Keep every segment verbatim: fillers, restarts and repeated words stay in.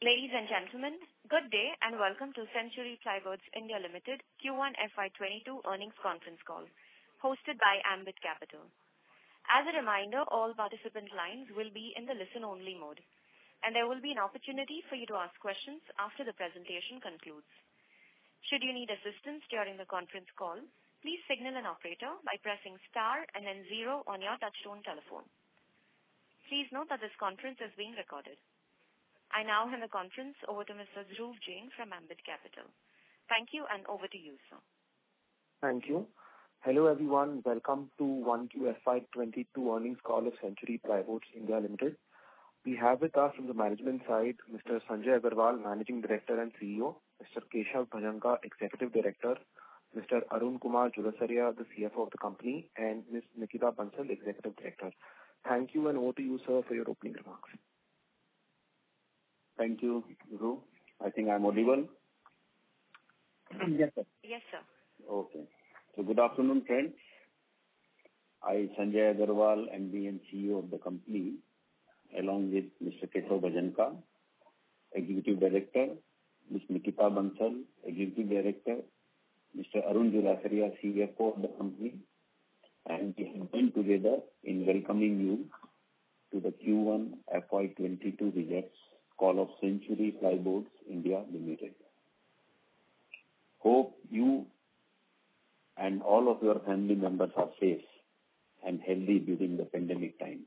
Ladies and gentlemen, good day and welcome to Century Plyboards India Limited Q one F Y twenty-two earnings conference call, hosted by Ambit Capital. As a reminder, all participant lines will be in the listen-only mode, and there will be an opportunity for you to ask questions after the presentation concludes. Should you need assistance during the conference call, please signal an operator by pressing star and then zero on your touchtone telephone. Please note that this conference is being recorded. I now hand the conference over to Mister Dhruv Jain from Ambit Capital. Thank you, and over to you, sir. Thank you. Hello, everyone. Welcome to one Q F Y twenty-two earnings call of Century Plyboards India Limited. We have with us from the management side Mister Sanjay Agarwal, Managing Director and C E O, Mister Keshav Bhajanka, Executive Director, Mister Arun Kumar Julasaria, the C F O of the company, and Miz Nikita Bansal, Executive Director. Thank you, and over to you, sir, for your opening remarks. Thank you, Dhruv. I think I'm audible. Yes, sir. Yes, sir. Okay. So good afternoon, friends. I, Sanjay Agarwal, M D and C E O of the company, along with Mister Keshav Bhajanka, Executive Director, Miz Nikita Bansal, Executive Director, Mister Arun Julasaria, C F O of the company, and we have been together in welcoming you to the Q one F Y twenty-two results call of Century Plyboards India Limited. Hope you and all of your family members are safe and healthy during the pandemic times.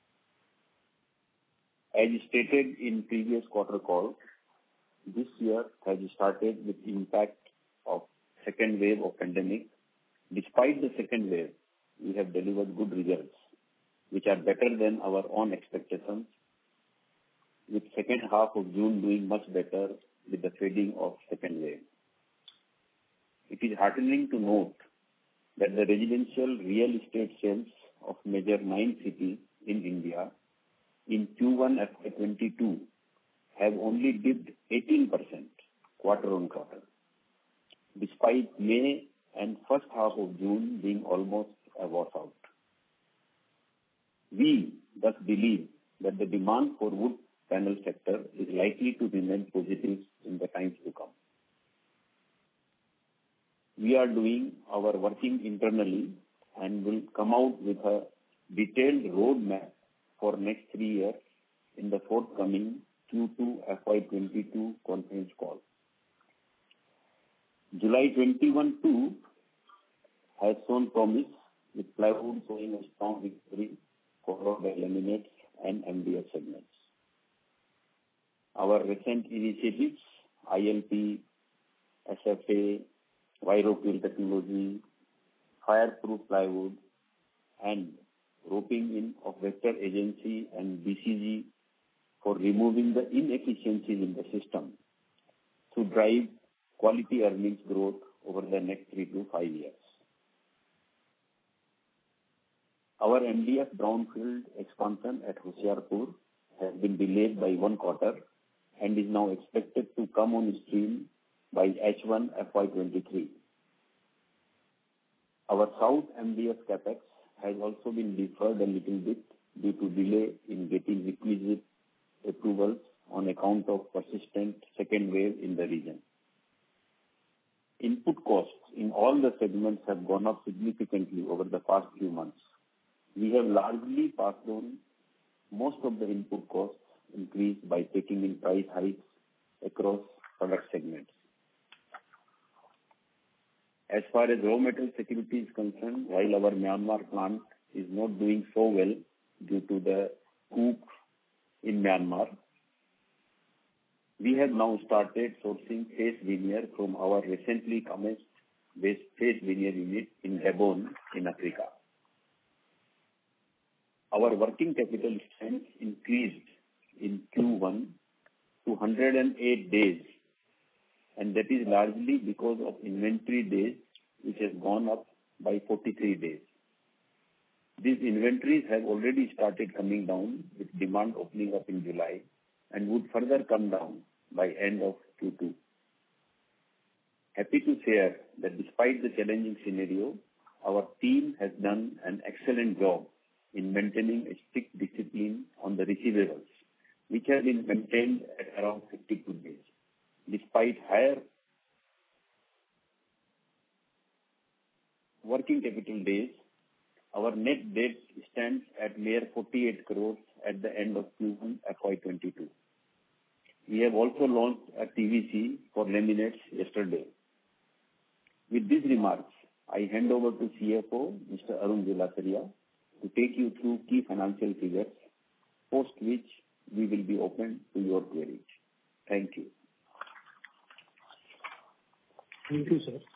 As stated in previous quarter call, this year has started with impact of second wave of pandemic. Despite the second wave, we have delivered good results, which are better than our own expectations, with second half of June doing much better with the fading of second wave. It is heartening to note that the residential real estate sales of major nine cities in India in Q one F Y twenty-two have only dipped eighteen percent quarter on quarter, despite May and first half of June being almost a washout. We thus believe that the demand for wood panel sector is likely to remain positive in the times to come. We are doing our working internally and will come out with a detailed roadmap for next three years in the forthcoming Q two F Y twenty-two conference call. July twenty-one too has shown promise, with plywood showing a strong victory, followed by laminates and M D F segments. Our recent initiatives, I L P, S F A, Virofill technology, fireproof plywood, and roping in of vector agency and B C G for removing the inefficiencies in the system to drive quality earnings growth over the next three to five years. Our M D F brownfield expansion at Hoshiarpur has been delayed by one quarter and is now expected to come on stream by H one F Y twenty-three. Our South M D F capex has also been deferred a little bit due to delay in getting requisite approvals on account of persistent second wave in the region. Input costs in all the segments have gone up significantly over the past few months. We have largely passed on most of the input costs increase by taking in price hikes across product segments. As far as raw material security is concerned, while our Myanmar plant is not doing so well due to the coup in Myanmar, we have now started sourcing face veneer from our recently commenced face veneer unit in Gabon in Africa. Our working capital strength increased in Q one to one hundred eight days, and that is largely because of inventory days, which has gone up by forty-three days. These inventories have already started coming down with demand opening up in July and would further come down by end of Q two. Happy to share that despite the challenging scenario, our team has done an excellent job in maintaining a strict discipline on the receivables which has been maintained at around fifty-two days. Despite higher working capital days, our net debt stands at mere forty-eight crores at the end of Q one F Y twenty-two. We have also launched a T V C for laminates yesterday. With these remarks, I hand over to C F O, Mister Arun Julasaria, to take you through key financial figures, post which we will be open to your queries. Thank you. Thank you, sir.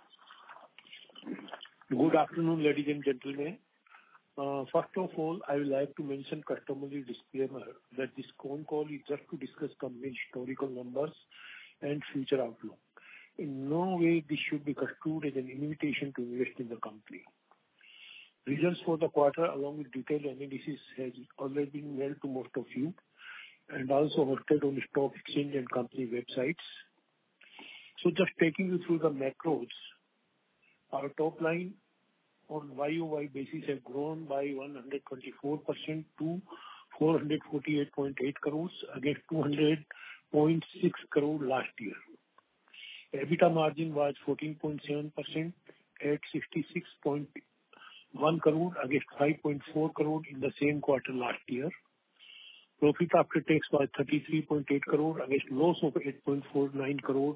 Good afternoon, ladies and gentlemen. Uh, first of all, I would like to mention customary disclaimer that this phone call is just to discuss company historical numbers and future outlook. In no way this should be construed as an invitation to invest in the company. Results for the quarter along with detailed analysis has already been mailed to most of you and also hosted on the stock exchange and company websites. So just taking you through the macros, our top line on Y O Y basis has grown by one hundred twenty-four percent to four hundred forty-eight point eight crores against two hundred point six crore last year. EBITDA margin was fourteen point seven percent at sixty-six point one crore against five point four crore in the same quarter last year. Profit after tax was thirty-three point eight crore against loss of eight point four nine crore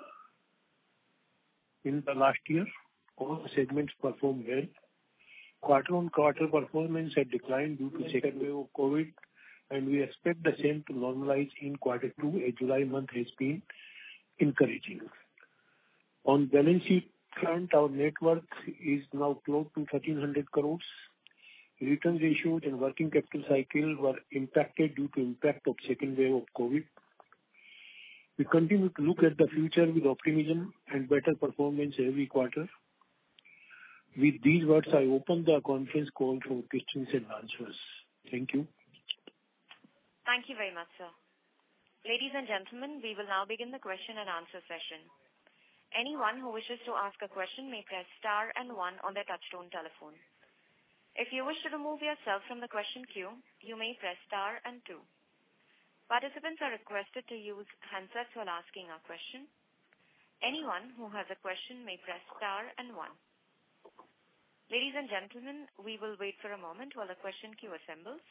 in the last year. All segments performed well. Quarter-on-quarter performance had declined due to second wave of COVID, and we expect the same to normalize in quarter two, as July month has been encouraging. On balance sheet front, our net worth is now close to thirteen hundred crores. Return ratios and working capital cycle were impacted due to impact of second wave of COVID. We continue to look at the future with optimism and better performance every quarter. With these words, I open the conference call for questions and answers. Thank you. Thank you very much, sir. Ladies and gentlemen, we will now begin the question and answer session. Anyone who wishes to ask a question may press star and one on their touchtone telephone. If you wish to remove yourself from the question queue, you may press star and two. Participants are requested to use handsets while asking a question. Anyone who has a question may press star and one. Ladies and gentlemen, we will wait for a moment while the question queue assembles.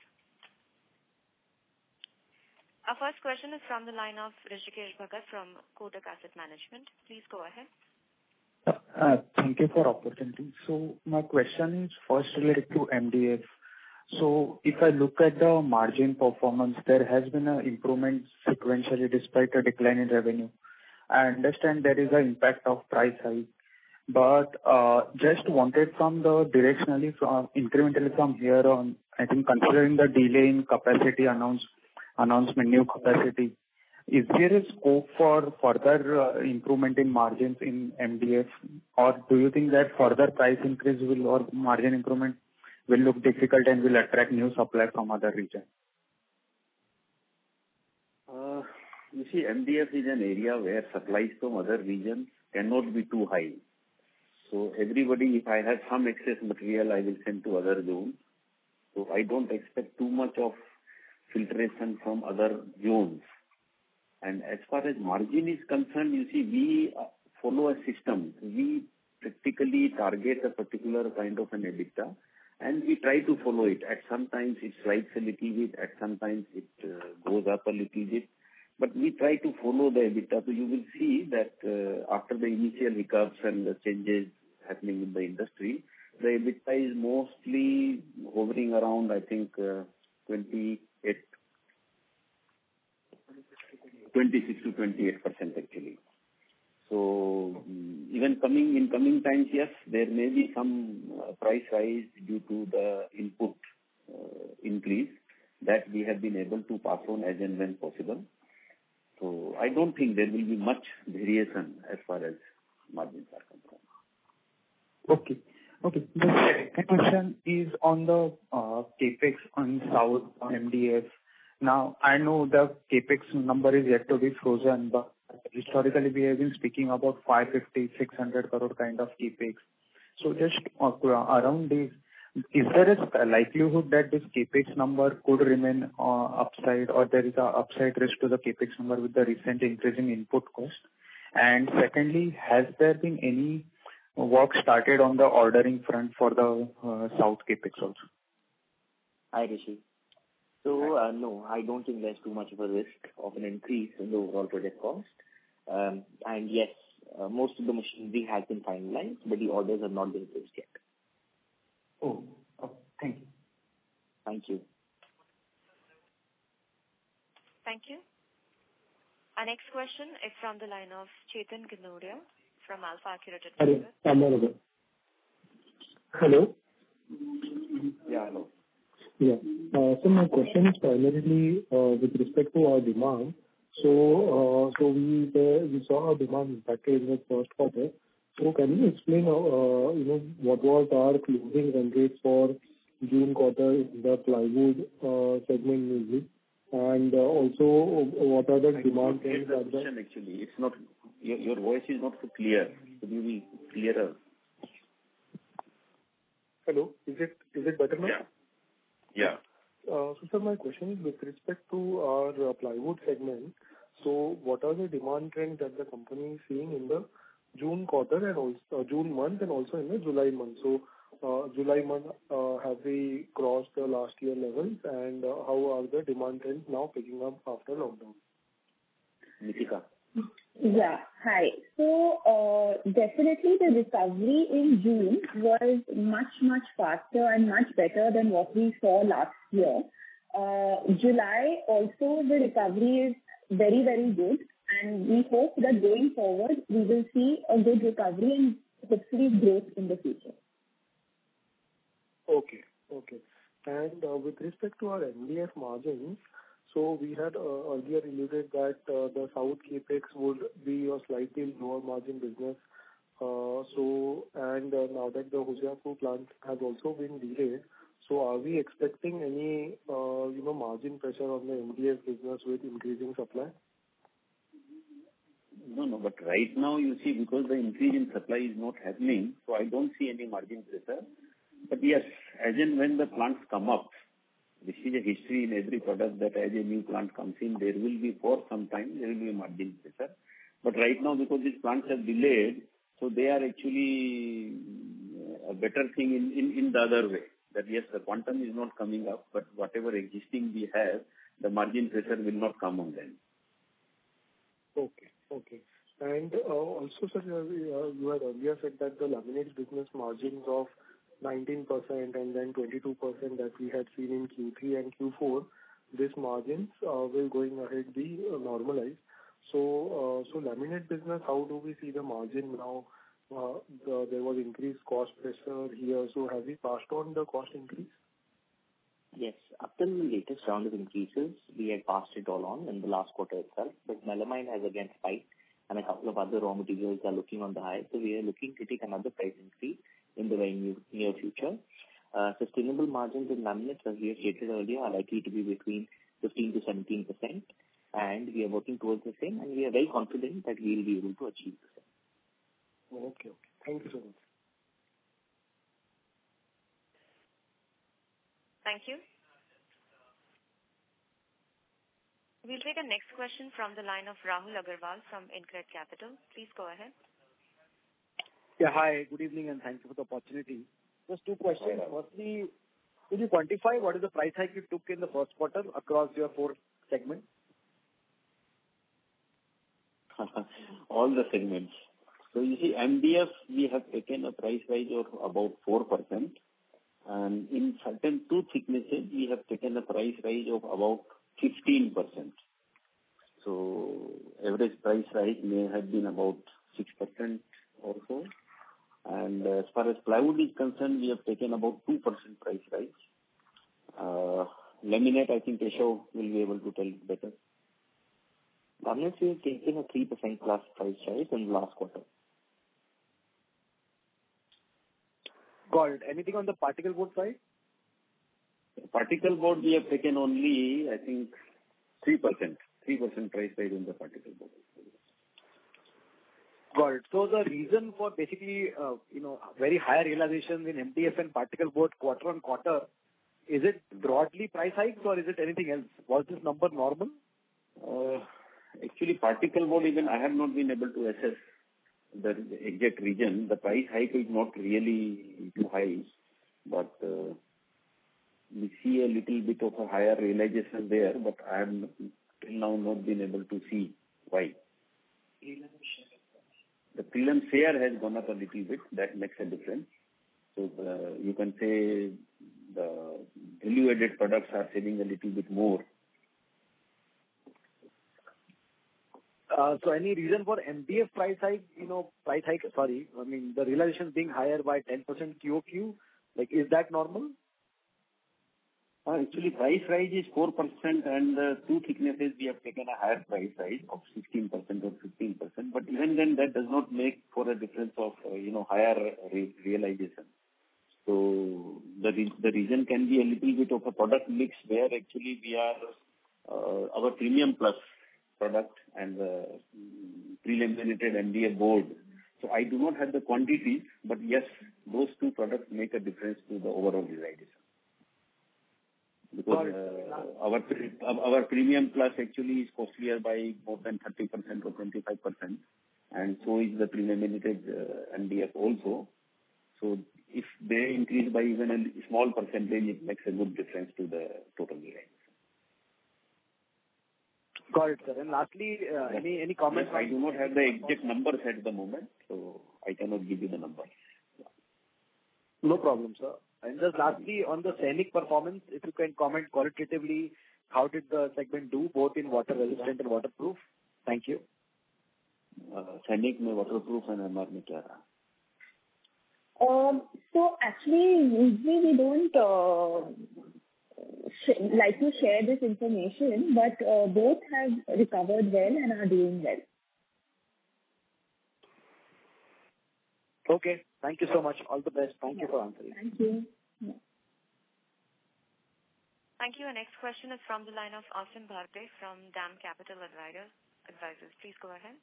Our first question is from the line of Rishikesh Bhagat from Kotak Asset Management. Please go ahead. Uh, thank you for opportunity. So my question is first related to M D F. So if I look at the margin performance, there has been an improvement sequentially despite a decline in revenue. I understand there is an impact of price hike, but uh, just wanted from the directionally from incrementally from here on, I think considering the delay in capacity announce, announcement, new capacity, is there a scope for further uh, improvement in margins in M D F, or do you think that further price increase will or margin improvement will look difficult and will attract new supply from other regions? Uh, you see, M D F is an area where supplies from other regions cannot be too high. So everybody, if I have some excess material, I will send to other zones. So I don't expect too much of filtration from other zones. And as far as margin is concerned, you see, we follow a system. We practically target a particular kind of an EBITDA, and we try to follow it. At some times it slides a little bit, at some times it uh, goes up a little bit. But we try to follow the EBITDA. So you will see that uh, after the initial hiccups and the changes happening in the industry, the EBITDA is mostly hovering around, I think, uh, twenty-eight, twenty-six to twenty-eight percent actually. So um, even coming in coming times, yes, there may be some uh, price rise due to the input uh, increase that we have been able to pass on as and when possible. So I don't think there will be much variation as far as margins are concerned. Okay. Okay. The second question is on the uh, capex on South on M D F. Now, I know the capex number is yet to be frozen, but historically we have been speaking about five fifty, six hundred crore kind of capex. So just uh, around this, is there a likelihood that this CapEx number could remain uh, upside, or there is a upside risk to the CapEx number with the recent increasing input cost? And secondly, has there been any work started on the ordering front for the uh, South CapEx also? Hi, Rishi. So, uh, no, I don't think there's too much of a risk of an increase in the overall project cost. Um, and yes, uh, most of the machinery has been finalized, but the orders have not been placed yet. Oh, oh, thank you. Thank you. Thank you. Our next question is from the line of Chetan Ginodia from Alpha Accurate Advisors. Hello. Yeah, hello. Yeah. Uh, so my question is primarily uh, with respect to our demand. So, uh, so we uh, we saw our demand impacted in the first quarter. So, can you explain, uh, uh, you know, what was our closing run rate for June quarter in the plywood uh, segment mainly, and uh, also what are the I demand trends trends at the question actually. It's not your, your voice is not so clear. Could you be clearer? Hello, is it is it better now? Yeah. Yeah. Uh, So, sir, my question is with respect to our uh, plywood segment. So, what are the demand trends that the company is seeing in the June quarter and also uh, June month and also in the July month? So, uh, July month, uh, have we crossed the last year levels, and uh, how are the demand trends now picking up after lockdown? Nitika. Yeah. Hi. So, uh, definitely the recovery in June was much, much faster and much better than what we saw last year. Uh, July also the recovery is very, very good, and we hope that going forward we will see a good recovery and hopefully growth in the future. Okay. Okay. And uh, with respect to our M D F margins, so we had uh, earlier alluded that uh, the South CapEx would be a slightly lower margin business. Uh, So, and uh, now that the Hojiapur plant has also been delayed, so are we expecting any, uh, you know, margin pressure on the M D F business with increasing supply? No, no, but right now you see, because the increase in supply is not happening, so I don't see any margin pressure. But yes, as and when the plants come up, this is a history in every product that as a new plant comes in, there will be for some time, there will be a margin pressure. But right now, because these plants have delayed, so they are actually a better thing in, in, in the other way. That yes, the quantum is not coming up, but whatever existing we have, the margin pressure will not come on them. Okay. Okay. And uh, also, sir, uh, you had earlier said that the laminate business margins of nineteen percent and then twenty-two percent that we had seen in Q three and Q four, these margins uh, will going ahead be uh, normalized. So, uh, so laminate business, how do we see the margin now? Uh, the, there was increased cost pressure here. So, have we passed on the cost increase? Yes. Up till the latest round of increases, we had passed it all on in the last quarter itself, but melamine has again spiked, and a couple of other raw materials are looking on the high. So we are looking to take another price increase in the very new, near future. Uh, sustainable margins in laminates, as we have stated earlier, are likely to be between fifteen to seventeen percent, and we are working towards the same, and we are very confident that we will be able to achieve the same. Okay. Okay. Thank you so much. Thank you. We'll take a next question from the line of Rahul Agarwal from InCred Capital. Please go ahead. Yeah, hi. Good evening, and thank you for the opportunity. Just two questions. Firstly, could you quantify what is the price hike you took in the first quarter across your four segments? All the segments. So you see, M D F, we have taken a price rise of about four percent. And in certain two thicknesses, we have taken a price rise of about fifteen percent. So average price rise may have been about six percent or so. And as far as plywood is concerned, we have taken about two percent price rise. Uh, laminate, I think Keshav will be able to tell better. Laminates, we have taken a three percent plus price rise in the last quarter. Got it. Anything on the particle board side? Particle board, we have taken only, I think, three percent. three percent price rise on the particle board. Got it. So the reason for basically, uh, you know, very higher realizations in M D F and particle board quarter on quarter, is it broadly price hikes or is it anything else? Was this number normal? Uh, actually, particle board, even I have not been able to assess the exact region. The price hike is not really too high, but uh, we see a little bit of a higher realization there, but I have till now not been able to see why. The prelim share has gone up a little bit. That makes a difference. So uh, you can say the value-added products are selling a little bit more. Uh, so any reason for M D F price hike, you know, price hike, sorry, I mean, the realizations being higher by ten percent Q O Q, like, is that normal? Uh, actually, price rise is four percent and uh, two thicknesses we have taken a higher price rise of sixteen percent or fifteen percent. But even then, that does not make for a difference of, uh, you know, higher re- realization. So the re- the reason can be a little bit of a product mix where actually we are, uh, our premium plus product and the pre-laminated M D F board. So I do not have the quantities, but yes, those two products make a difference to the overall realization. Because uh, our our premium plus actually is costlier by more than thirty percent or twenty-five percent, and so is the pre-laminated uh, M D F also. So if they increase by even a small percentage, it makes a good difference to the total realization. Got it, sir. And lastly, uh, any any comments? Yes, I do not have the exact numbers at the moment, so I cannot give you the numbers. No problem, sir. And just lastly, on the Sainik performance, if you can comment qualitatively, how did the segment do, both in water resistant and waterproof? Thank you. Uh, Sainik mein waterproof and M R mein kya raha? Um, so actually, usually we don't uh, sh- like to share this information, but uh, both have recovered well and are doing well. Okay. Thank you so much. All the best. Thank you for answering. Thank you. Yeah. Thank you. Our next question is from the line of Asim Bharte from DAM Capital Advisors. Advisors. Please go ahead.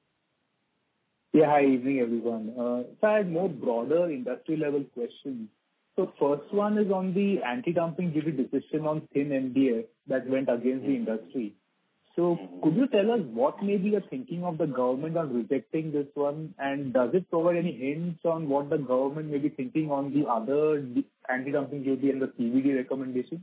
Yeah, hi, evening everyone. Uh, so I had more broader industry level questions. So first one is on the anti-dumping duty decision on thin M D F that went against the industry. So could you tell us what may be the thinking of the government on rejecting this one, and does it provide any hints on what the government may be thinking on the other anti-dumping duty and the C V D recommendation?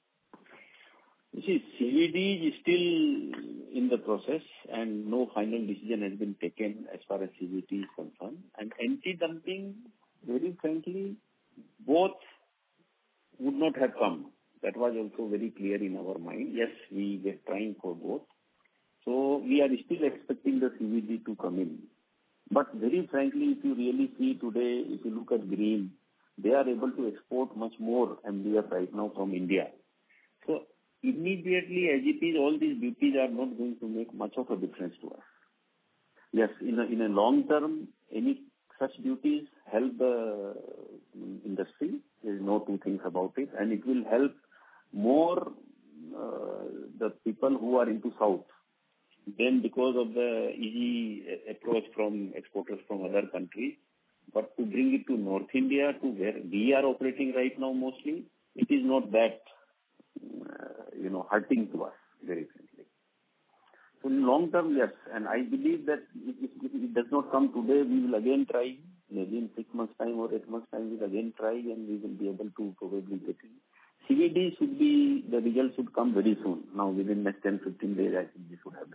You see, C V D is still in the process and no final decision has been taken as far as C V D is concerned. And anti-dumping, very frankly, both would not have come. That was also very clear in our mind. Yes, we were trying for both. So we are still expecting the C V D to come in. But very frankly, if you really see today, if you look at Green, they are able to export much more M D F right now from India. So immediately, as it is, all these duties are not going to make much of a difference to us. Yes, in a, in a long term, any such duties help the industry. There is no two things about it. And it will help more uh, the people who are into South. Then because of the easy approach from exporters from other countries, but to bring it to North India, to where we are operating right now mostly, it is not that, uh, you know, hurting to us, very frankly. So in long term, yes, and I believe that if, if, if it does not come today, we will again try, maybe in six months' time or eight months' time, we will again try and we will be able to probably get it. C V D should be, the result should come very soon. Now within next ten to fifteen days, I think we should have the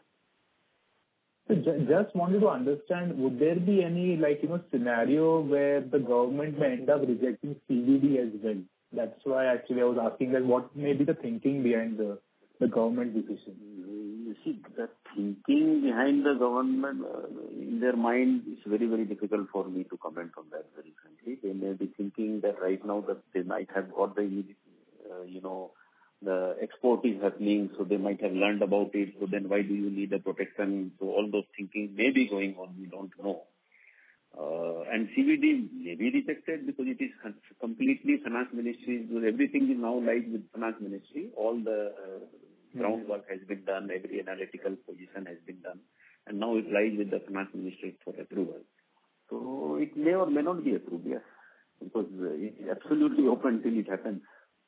result. So just wanted to understand, would there be any, like, you know, scenario where the government may end up rejecting C V D as well? That's why actually I was asking that what may be the thinking behind the, the government decision. You see, the thinking behind the government, uh, in their mind, is very, very difficult for me to comment on that, very frankly. They may be thinking that right now that they might have got the, uh, you know, the export is happening, so they might have learned about it, so then why do you need a protection? So all those thinking may be going on, we don't know. Uh, and C V D may be rejected because it is completely finance ministry, because everything is now lies with finance ministry. All the uh, groundwork has been done, every analytical position has been done, and now now it lies with the finance ministry for approval. So it may or may not be approved, yes, because it's absolutely open till it happens.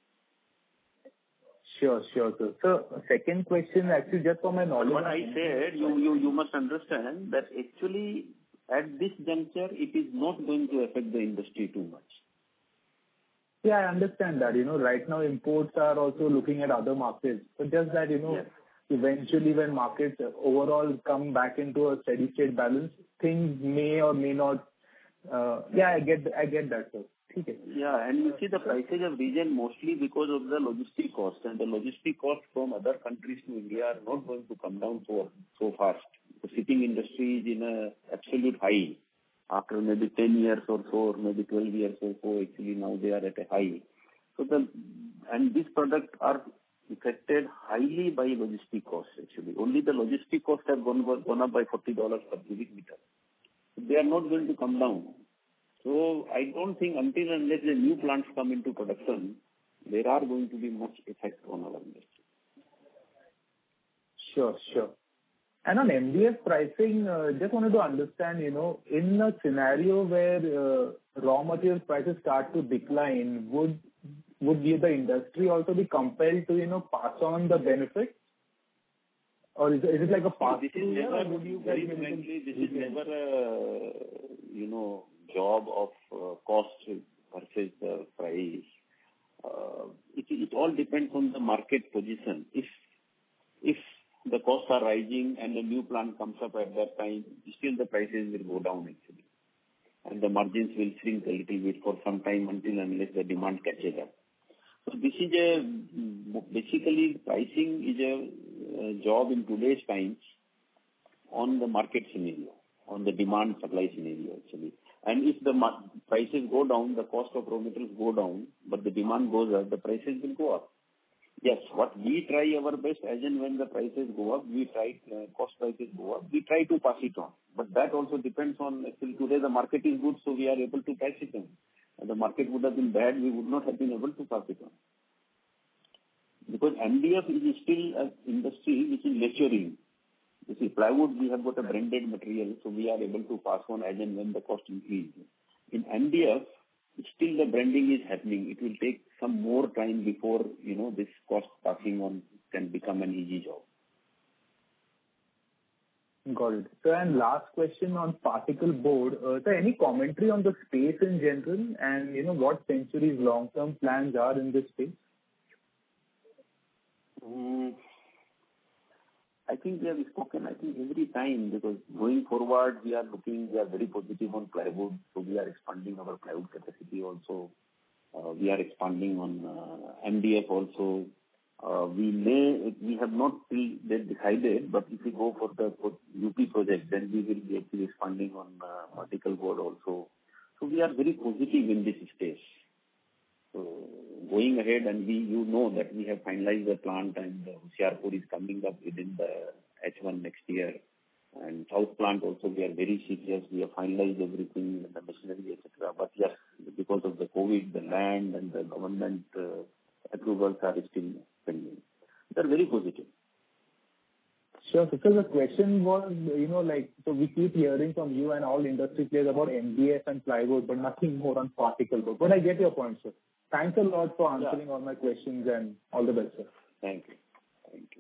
Sure, sure, sir. So, second question, actually, just for my knowledge. What I said, you, you, you must understand that actually at this juncture, it is not going to affect the industry too much. Yeah, I understand that. You know, right now imports are also looking at other markets. But just that, you know, yes. Eventually when markets overall come back into a steady state balance, things may or may not. Uh, yeah, I get, I get that, sir. Okay. Yeah, and you see the prices have risen mostly because of the logistic cost, and the logistic cost from other countries to India are not going to come down so so fast. The shipping industry is in a absolute high. After maybe ten years or so, or maybe twelve years or so, actually now they are at a high. So the and these products are affected highly by logistic costs. Actually, only the logistic costs have gone gone up by forty dollars per cubic meter. They are not going to come down. So I don't think until unless the new plants come into production, there are going to be much effect on our industry. Sure, sure. And on M D F pricing, uh, just wanted to understand, you know, in a scenario where uh, raw material prices start to decline, would would the industry also be compelled to, you know, pass on the benefit? Or is it, is it like a pass-through? This is never, would you very frankly, this is never a, you know, job of uh, cost versus the price. Uh, it, it all depends on the market position. If if the costs are rising and the new plant comes up at that time, still the prices will go down actually. And the margins will shrink a little bit for some time until unless the demand catches up. So this is a, basically pricing is a, a job in today's times on the market scenario, on the demand supply scenario actually. And if the prices go down, the cost of raw materials go down, but the demand goes up, the prices will go up. Yes, what we try our best as and when the prices go up, we try, uh, cost prices go up, we try to pass it on. But that also depends on, actually today the market is good, so we are able to pass it on. And the market would have been bad, we would not have been able to pass it on. Because M D F is still an industry which is maturing. You see, plywood, we have got a branded material, so we are able to pass on as and when the cost increases. In M D F, still the branding is happening. It will take some more time before, you know, this cost passing on can become an easy job. Got it. So, and last question on particle board. Uh, so, any commentary on the space in general and, you know, what Century's long-term plans are in this space? Mm. I think we have spoken, I think, every time, because going forward, we are looking, we are very positive on plywood, so we are expanding our plywood capacity also. Uh, we are expanding on uh, M D F also. Uh, we may, we have not still decided, but if we go for the for U P project, then we will be actually expanding on uh, particle board also. So we are very positive in this space. So going ahead, and we, you know that we have finalized the plant, and uh, Hoshiarpur is coming up within the H one next year. And South plant also, we are very serious. We have finalized everything, the machinery, et cetera. But yes, because of the COVID, the land and the government uh, approvals are still pending. They are very positive. Sure. So the question was, you know, like, so we keep hearing from you and all industry players about M D F and plywood, but nothing more on particle board. But I get your point, sir. Thanks a lot for answering yeah. all my questions, and all the best, sir. Thank you. Thank you.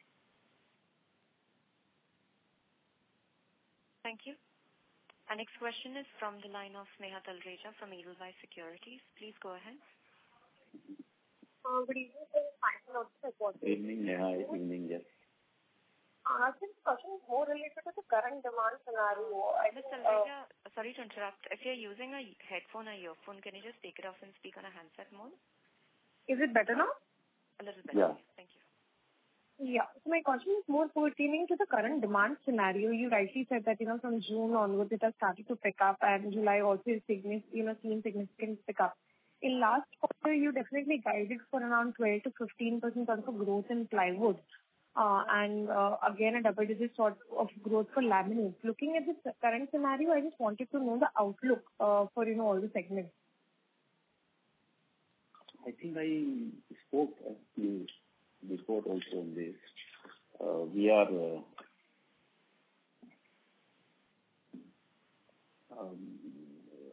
Thank you. Our next question is from the line of Sneha Talreja from Edelweiss Securities. Please go ahead. Uh, good evening, sir. Thanks a lot for the Good evening, Neha. Evening, yes. Uh, this question is more related to the current demand scenario. I Miz Talreja, uh, sorry to interrupt. If you're using a headphone or earphone, can you just take it off and speak on a handset mode? Is it better now? A little better. Yeah. Thank you. Yeah. So my question is more pertaining to the current demand scenario. You rightly said that, you know, from June onwards it has started to pick up, and July also is significant, you know, seen significant pickup. In last quarter, you definitely guided for around twelve to fifteen percent of growth in plywood. Uh, and uh, again, a double-digit sort of growth for laminates. Looking at this current scenario, I just wanted to know the outlook uh, for, you know, all the segments. I think I spoke to you before also on this. Uh, we are uh,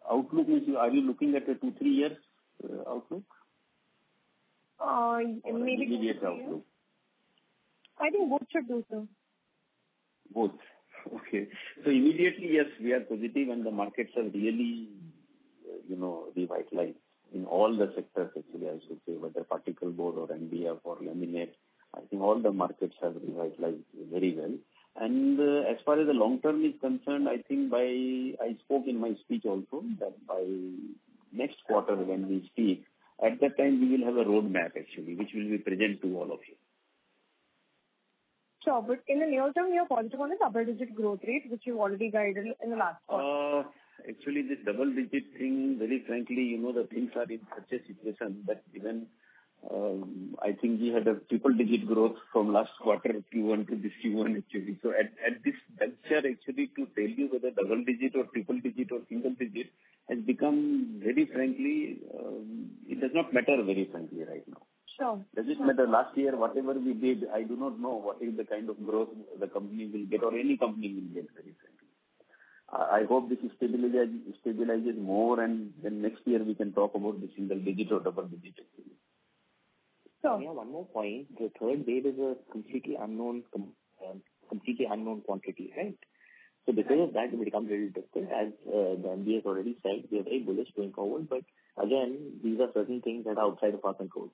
outlook is, are you looking at a two, three years uh, outlook? Uh, maybe immediate outlook? I think both should do so. Both. Okay. So immediately, yes, we are positive and the markets have really, uh, you know, revitalized in all the sectors actually, I should say, whether particle board or M D F or laminate. I think all the markets have revitalized very well. And uh, as far as the long term is concerned, I think by, I spoke in my speech also that by next quarter when we speak, at that time we will have a roadmap actually, which will be present to all of you. Sure, but in the near term, you're positive on the double-digit growth rate, which you've already guided in the last quarter. Uh, actually, this double-digit thing, very frankly, you know, the things are in such a situation that even um, I think we had a triple-digit growth from last quarter Q one to this Q one actually. So at, at this juncture, actually, to tell you whether double-digit or triple-digit or single-digit has become, very frankly, um, it does not matter very frankly right now. Sure. Does it matter? Last year, whatever we did, I do not know what is the kind of growth the company will get or any company will get, very frankly. I hope this stabilizes, stabilizes more and then next year we can talk about the single digit or double digit. So, yeah, one more point. The third wave is a completely unknown, uh, completely unknown quantity, right? So because of that, it becomes very difficult. As uh, the M D has already said, we are very bullish going forward. But again, these are certain things that are outside of our control.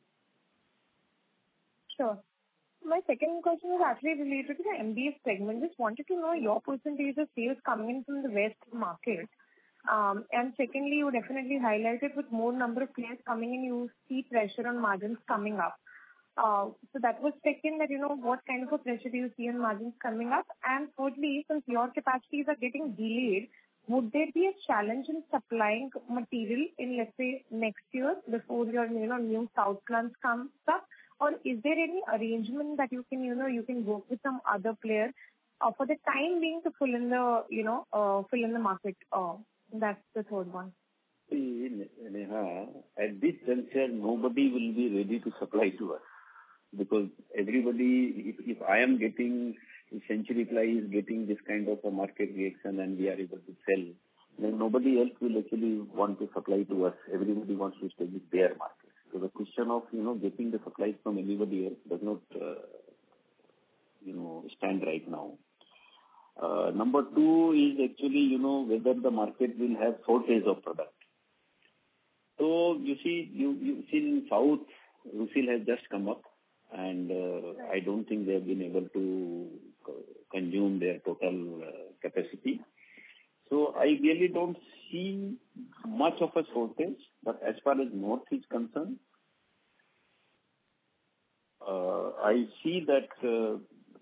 Sure. My second question was actually related to the M D F segment. Just wanted to know your percentage of sales coming in from the West market. Um, and secondly, you definitely highlighted with more number of players coming in, you see pressure on margins coming up. Uh, so that was second, that, you know, what kind of a pressure do you see on margins coming up? And thirdly, since your capacities are getting delayed, would there be a challenge in supplying material in, let's say, next year before your, you know, new south plants come up? Or is there any arrangement that you can, you know, you can work with some other player uh, for the time being to fill in the, you know, uh, fill in the market? Uh, that's the third one. See, Neha, at this juncture, nobody will be ready to supply to us because everybody, if, if I am getting, if Century Ply is getting this kind of a market reaction and we are able to sell, then nobody else will actually want to supply to us. Everybody wants to stay with their market. So the question of, you know, getting the supplies from anybody else does not, uh, you know, stand right now. Uh, number two is actually, you know, whether the market will have shortage of product. So you see, you, you see in South, Rusil has just come up and uh, I don't think they have been able to consume their total uh, capacity. So I really don't see much of a shortage, but as far as North is concerned, uh, I see that uh,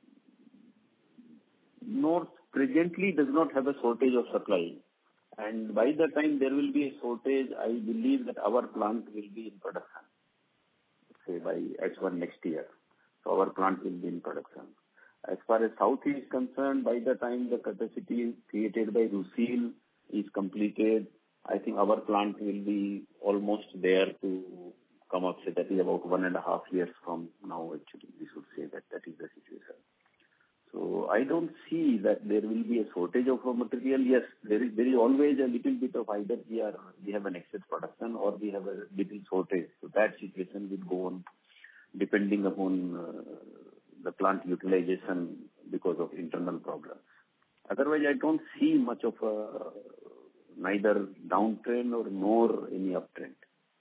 North presently does not have a shortage of supply. And by the time there will be a shortage, I believe that our plant will be in production, say by H one next year. So our plant will be in production. As far as South is concerned, by the time the capacity created by Rusil is completed, I think our plant will be almost there to come up. So that is about one and a half years from now, actually, we should say that that is the situation. So I don't see that there will be a shortage of raw material. Yes, there is there is always a little bit of either we are we have an excess production or we have a little shortage. So that situation will go on depending upon uh, the plant utilization because of internal problems. Otherwise, I don't see much of a neither downtrend or nor any uptrend.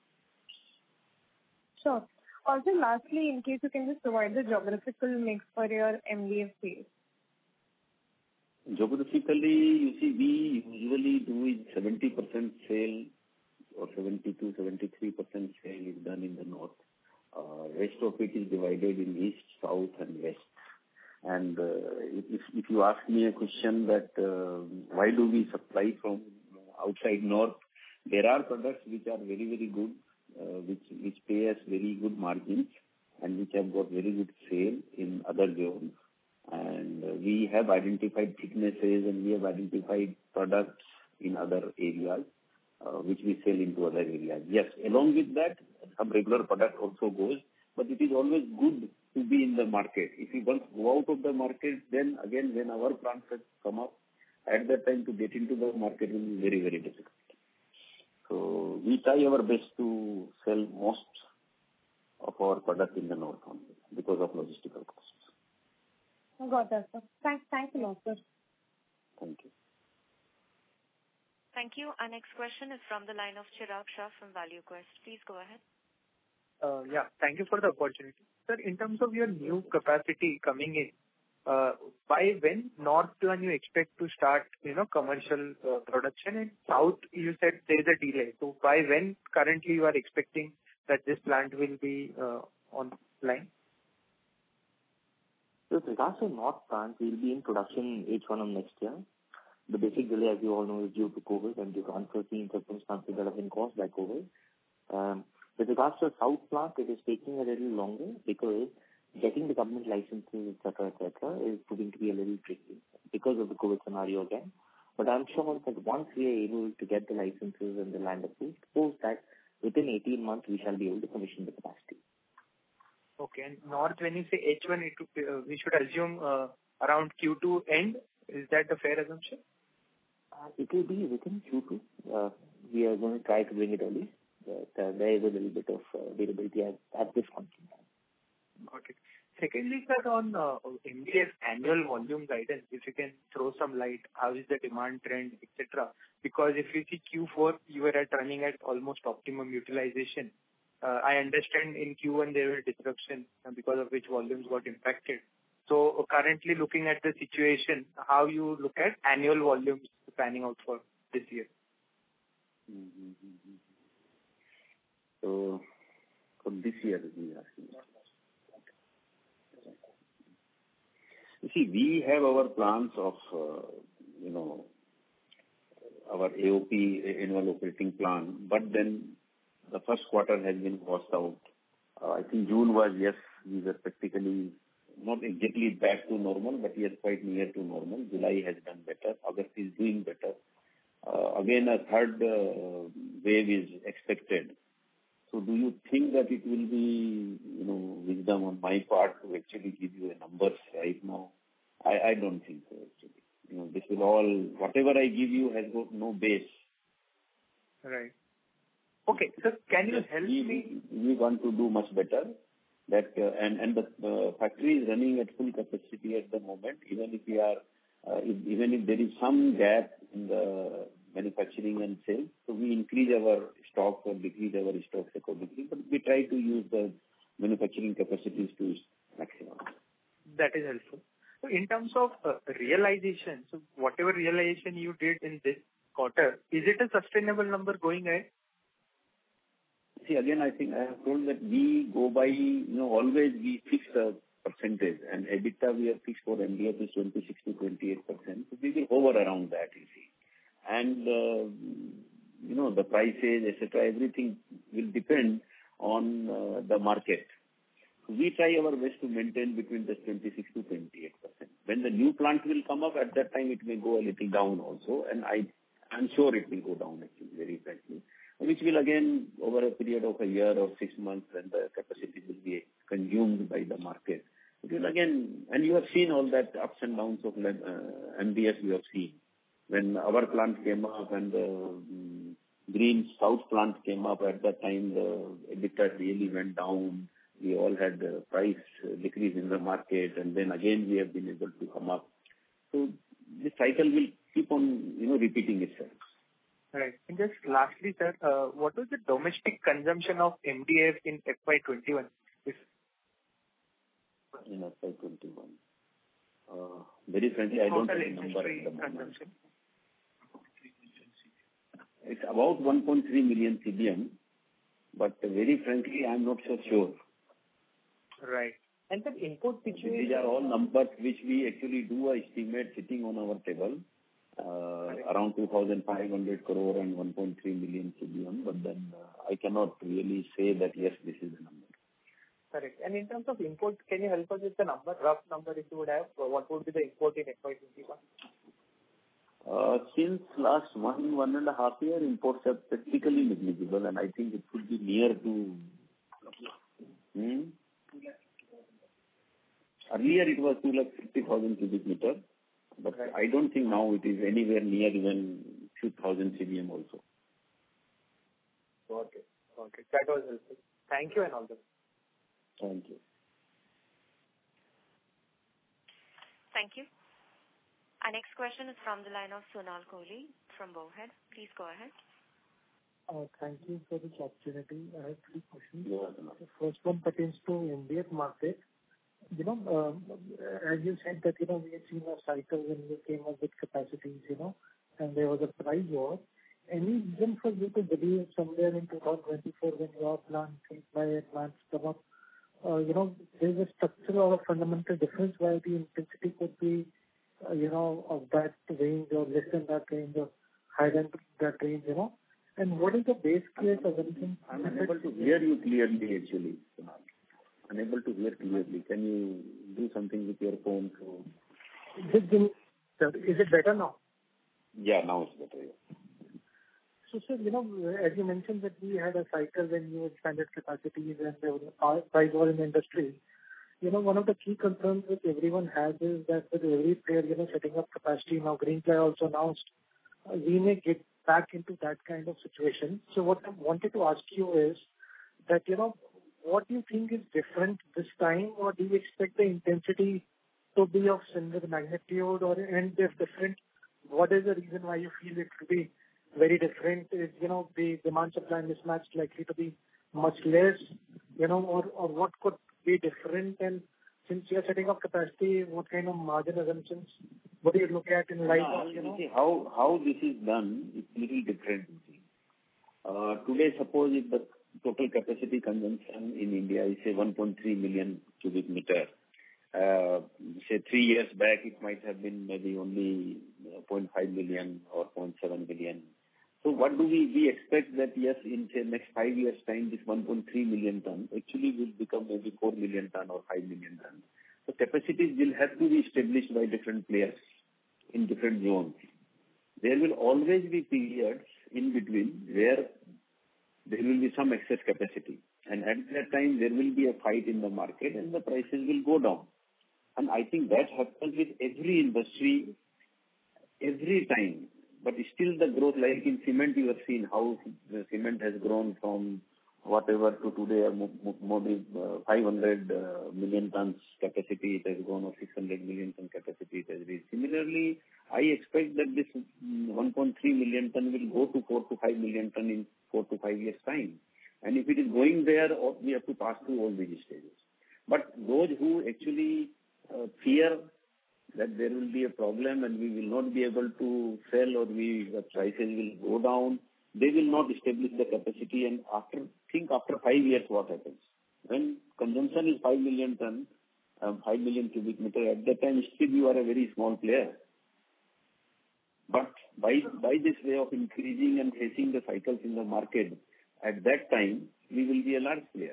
Sure. Also, lastly, in case you can just provide the geographical mix for your M D F sales. Geographically, you see, we usually do is seventy percent sale or seventy-two, seventy-three percent sale is done in the north. Uh, rest of it is divided in east, south and west. And uh, if, if you ask me a question that uh, why do we supply from outside north, there are products which are very, very good, uh, which, which pay us very good margins and which have got very good sale in other zones. And uh, we have identified thicknesses and we have identified products in other areas uh, which we sell into other areas. Yes, along with that, some regular product also goes, but it is always good to be in the market. If we once go out of the market, then again when our plants come up, at that time to get into the market will be very, very difficult. So we try our best to sell most of our product in the north only because of logistical costs. Got that, sir. Thanks, thanks a lot, sir. Thank you. Thank you. Our next question is from the line of Chirag Shah from ValueQuest. Please go ahead. Uh, yeah, thank you for the opportunity. Sir, in terms of your new capacity coming in, uh, by when North plan you expect to start, you know, commercial uh, production, and South you said there is a delay. So by when currently you are expecting that this plant will be uh, online? So with regards to North plant, we will be in production H one of next year. The basic delay, as you all know, is due to COVID and due to unforeseen circumstances that have been caused by COVID. Um, with regards to the South plant, it is taking a little longer because getting the government licenses, et cetera, et cetera, is proving to be a little tricky because of the COVID scenario again. But I'm sure that once we are able to get the licenses and the land approved, suppose that within eighteen months we shall be able to commission the capacity. Okay. And North, when you say H one, it, uh, we should assume uh, around Q two end. Is that a fair assumption? Uh, it will be within Q two. Uh, we are going to try to bring it early. But uh, there is a little bit of uh, variability at, at this point in time. Got it. Secondly, sir, on uh, M D F annual volume guidance, if you can throw some light, how is the demand trend, et cetera. Because if you see Q four, you were at running at almost optimum utilization. Uh, I understand in Q one there were disruptions because of which volumes got impacted. So currently looking at the situation, how you look at annual volumes panning out for this year? Mm-hmm. So for this year, we are asking. You see, we have our plans of, uh, you know, our A O P, annual operating plan, but then the first quarter has been washed out. Uh, I think June was, yes, we were practically not exactly back to normal, but yes, quite near to normal. July has done better. August is doing better. Uh, again, a third uh, wave is expected. So do you think that it will be, you know, wisdom on my part to actually give you a numbers right now? I, I don't think so, actually. You know, this will all, whatever I give you has got no base. Right. Okay, so can you yes, help we, me? We want to do much better. That uh, and and the uh, factory is running at full capacity at the moment. Even if we are, uh, if, even if there is some gap in the manufacturing and sales, so we increase our stocks or decrease our stocks accordingly. But we try to use the manufacturing capacities to maximum. That is helpful. So in terms of uh, realization, so whatever realization you did in this quarter, is it a sustainable number going ahead? See, again, I think I have told that we go by, you know, always we fix a percentage, and EBITDA we have fixed for M D F is twenty-six to twenty-eight percent. So we will hover around that, you see. And, uh, you know, the prices, et cetera, everything will depend on uh, the market. We try our best to maintain between the twenty-six to twenty-eight percent. When the new plant will come up, at that time it may go a little down also, and I am sure it will go down actually, very frankly, which will again, over a period of a year or six months when the capacity will be consumed by the market, it will again, and you have seen all that ups and downs of uh, M D F you have seen. When our plant came up and the um, Green South plant came up, at that time the EBITDA really went down. We all had the price decrease in the market, and then again we have been able to come up. So this cycle will keep on, you know, repeating itself. Right. And just lastly, sir, uh, what was the domestic consumption of M D F in F Y twenty-one? If in F Y twenty-one. Uh, very frankly, I don't have the number at the moment. It's about one point three million C B M, but very frankly, I'm not so sure. Right. And the input situation... These are all numbers which we actually do a estimate sitting on our table, uh, around two thousand five hundred crore and one point three million C B M, but then uh, I cannot really say that, yes, this is the number. Correct. And in terms of import, can you help us with the number, rough number if you would have? What would be the import in F Y twenty-one? Uh, since last one, one and a half year, imports are practically negligible, and I think it could be near to... Hmm? Earlier it was two lakh fifty thousand cubic meter, but right. I don't think now it is anywhere near even two thousand C B M also. Got it. Got it. That was helpful. Thank you and all the best. Thank you. Thank you. Our next question is from the line of Sonal Kohli from Bowhead. Please go ahead. Uh, Thank you for this opportunity. I have three questions. Yeah. The first one pertains to Indian market. You know, um, as you said that, you know, we had seen a cycle when you came up with capacities, you know, and there was a price war. Any reason for you to believe somewhere in twenty twenty-four when your plant, by plants come up, uh, you know, there is a structural or a fundamental difference where the intensity could be, uh, you know, of that range or less than that range or higher than that range, you know? And what is the base case assumption? I'm unable to hear you clearly, actually. Unable to hear clearly. Can you do something with your phone? To... Is it better now? Yeah, now it's better. Yeah. So, sir, you know, as you mentioned that we had a cycle when you expanded capacities and there was a price war in the industry. You know, one of the key concerns which everyone has is that with every player, you know, setting up capacity now, Greenply also announced, uh, we may get back into that kind of situation. So what I wanted to ask you is that, you know, what do you think is different this time, or do you expect the intensity to be of similar magnitude, or and if different, what is the reason why you feel it will be very different? Is, you know, the demand supply mismatch likely to be much less, you know, or, or what could be different? And since you are setting up capacity, what kind of margin assumptions what do you look at in light yeah, of, you know? See, how, how this is done is little different. Uh, today, suppose if the total capacity consumption in India is say one point three million cubic meter. Uh, say three years back, it might have been maybe only zero point five million or zero point seven million. So what do we, we expect that yes, in say next five years time, this one point three million ton actually will become maybe four million ton or five million ton. So capacities will have to be established by different players in different zones. There will always be periods in between where there will be some excess capacity. And at that time, there will be a fight in the market and the prices will go down. And I think that happens with every industry, every time. But still the growth, like in cement, you have seen how the cement has grown from whatever to today, more than five hundred million tons capacity it has gone, or six hundred million ton capacity it has reached. Similarly, I expect that this one point three million ton will go to four to five million ton in four to five years time. And if it is going there, we have to pass through all these stages. But those who actually uh, fear that there will be a problem and we will not be able to sell, or we the prices will go down, they will not establish the capacity. And after think after five years what happens. When consumption is five million ton, um, five million cubic meter, at that time still you are a very small player. But by by this way of increasing and facing the cycles in the market, at that time we will be a large player.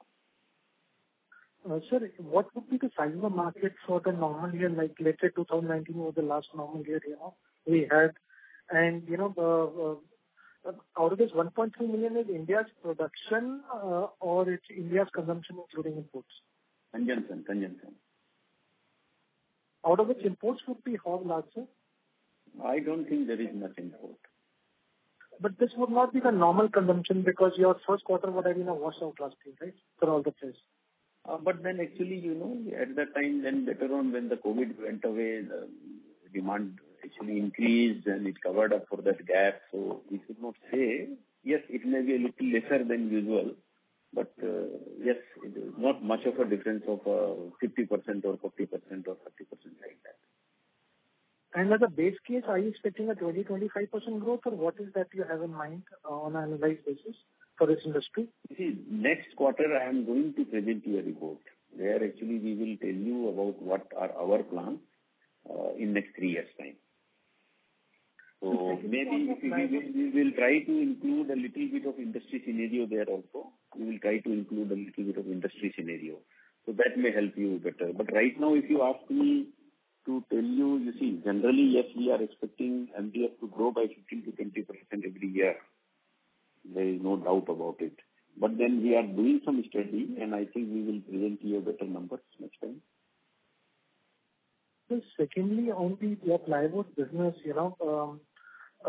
Uh, sir, what would be the size of the market for the normal year, like let's say two thousand nineteen was the last normal year, you know, we had, and you know, uh, uh, out of this one point three million is India's production uh, or it's India's consumption including imports? Consumption, consumption. Out of which imports would be how large, sir? I don't think there is much import. But this would not be the normal consumption because your first quarter would have been a washout last year, right? For all the players. Uh, but then actually, you know, at that time, then later on when the COVID went away, the demand actually increased and it covered up for that gap. So we should not say, yes, it may be a little lesser than usual, but uh, yes, it is not much of a difference of uh, fifty percent or forty percent or thirty percent like that. And as a base case, are you expecting a twenty to twenty-five percent growth, or what is that you have in mind uh, on an annualized basis for this industry? You see, next quarter I am going to present you a report where actually we will tell you about what are our plans uh, in next three years' time. So maybe we will, we will try to include a little bit of industry scenario there also. We will try to include a little bit of industry scenario. So that may help you better. But right now, if you ask me to tell you, you see, generally, yes, we are expecting M D F to grow by fifteen to twenty percent every year. There is no doubt about it. But then we are doing some study, and I think we will present you a better numbers next time. So secondly, on the your plywood business, you know, um, uh,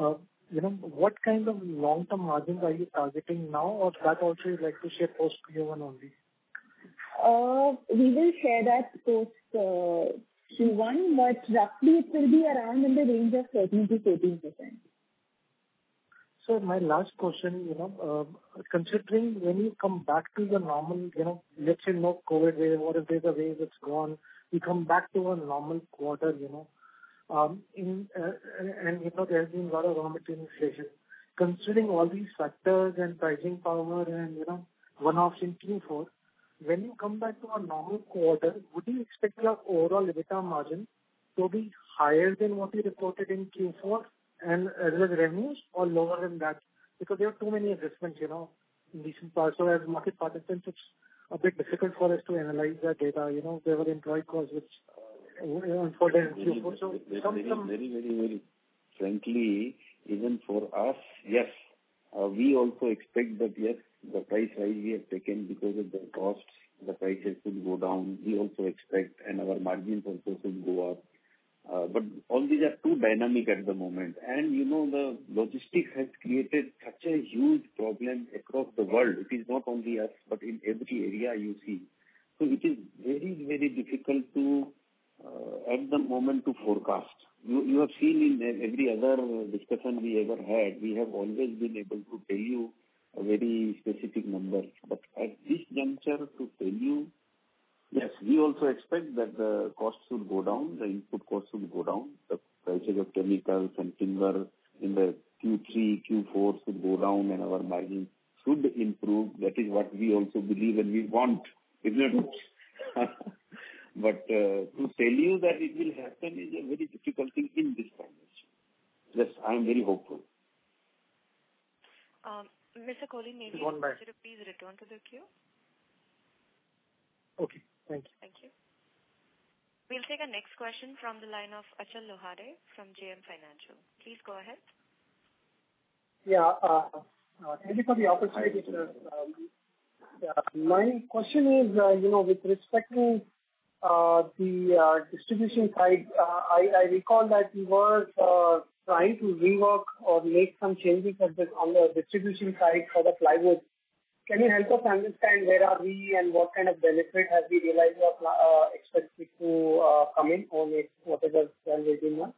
you know, what kind of long-term margins are you targeting now, or that also you'd like to share post Q one only? Uh, we will share that post uh, Q one, but roughly it will be around in the range of thirteen to fourteen percent. So my last question, you know, uh, considering when you come back to the normal, you know, let's say no COVID wave, or if there's a wave that's gone, you come back to a normal quarter, you know, um, in uh, and you know there has been a lot of raw material inflation. Considering all these factors and pricing power and you know one-offs in Q four, when you come back to a normal quarter, would you expect your overall EBITDA margin to be higher than what you reported in Q four and as well as revenues, or lower than that? Because there are too many adjustments, you know, in recent past. So as market participants, it's a bit difficult for us to analyze that data. You know, there were employee costs which uh, unfolded in Q four. So very, some, very, some very, very, very frankly, even for us, yes, uh, we also expect that, yes, the price rise we have taken because of the costs, the prices should go down. We also expect, and our margins also should go up. Uh, but all these are too dynamic at the moment. And, you know, the logistics has created such a huge problem across the world. It is not only us, but in every area you see. So it is very, very difficult to, uh, at the moment, to forecast. You, you have seen in every other discussion we ever had, we have always been able to tell you a very specific number. But at this juncture, to tell you, yes, we also expect that the costs should go down, the input costs should go down, the prices of chemicals and timber in the Q three, Q four should go down, and our margins should improve. That is what we also believe and we want, isn't it? But uh, to tell you that it will happen is a very difficult thing in this transition. Yes, I am very hopeful. Um, Mister Kohli, maybe One you back. could please return to the queue. Okay, thank you. Thank you. We'll take a next question from the line of Achal Lohade from J M Financial. Please go ahead. Yeah, uh, uh, thank you for the opportunity, sir. Um, yeah, my question is, uh, you know, with respect to uh, the uh, distribution side, uh, I, I recall that you were uh, trying to rework or make some changes at the, on the distribution side for the plywood. Can you help us understand where are we and what kind of benefit have we realized or uh, expected to uh, come in on it, whatever twelve, eighteen months?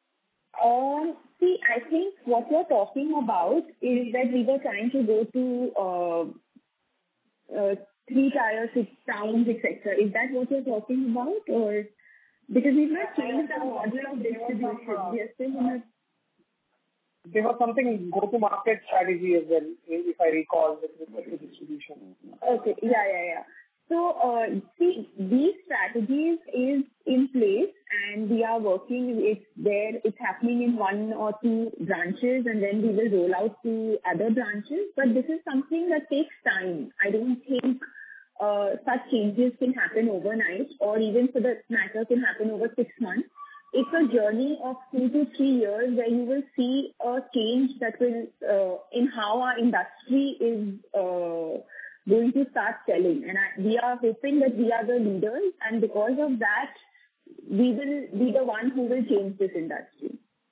Um, see, I think what you're talking about is that we were trying to go to uh, uh, three tier, six towns, et cetera. Is that what you're talking about, or because we've not changed our model of distribution? We are still in a There was something go-to-market strategy as well, if I recall, with respect to distribution. Okay. Yeah, yeah, yeah. So, uh, see, these strategies is in place and we are working. It's there. It's happening in one or two branches, and then we will roll out to other branches. But this is something that takes time. I don't think uh, such changes can happen overnight, or even for that matter can happen over six months. It's a journey of two to three years where you will see a change that will, uh, in how our industry is uh, going to start selling. And I, we are hoping that we are the leaders, and because of that, we will be the one who will change this industry.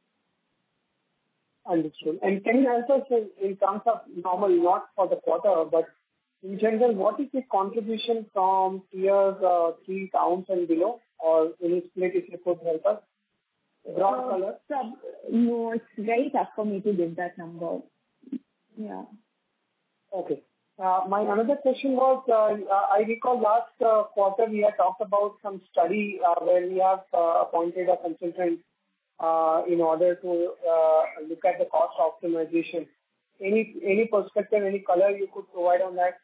Understood. And can you help us in, in terms of normal, not for the quarter, but in general, what is the contribution from tier uh, three towns and below, or any split if you could help us? Broad Uh, color? so, no, it's very tough for me to give that number. Yeah. Okay. Uh, my another question was, uh, I recall last uh, quarter we had talked about some study uh, where we have uh, appointed a consultant uh, in order to uh, look at the cost optimization. Any any perspective, any color you could provide on that?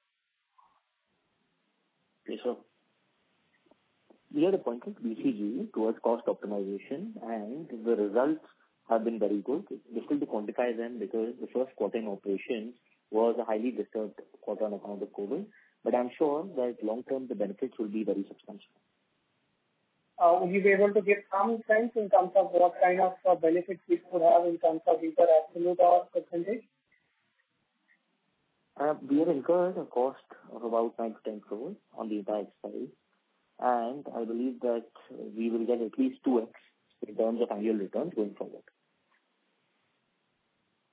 Yes, sir. We had appointed B C G towards cost optimization, and the results have been very good. It's difficult to quantify them because the first quarter in operations was a highly disturbed quarter on account of COVID, but I'm sure that long term the benefits will be very substantial. Uh, will you be able to give some sense in terms of what kind of uh, benefits we could have in terms of either absolute or percentage? Uh, we have incurred a cost of about nine to ten crores on the entire exercise, and I believe that we will get at least two x in terms of annual returns going forward.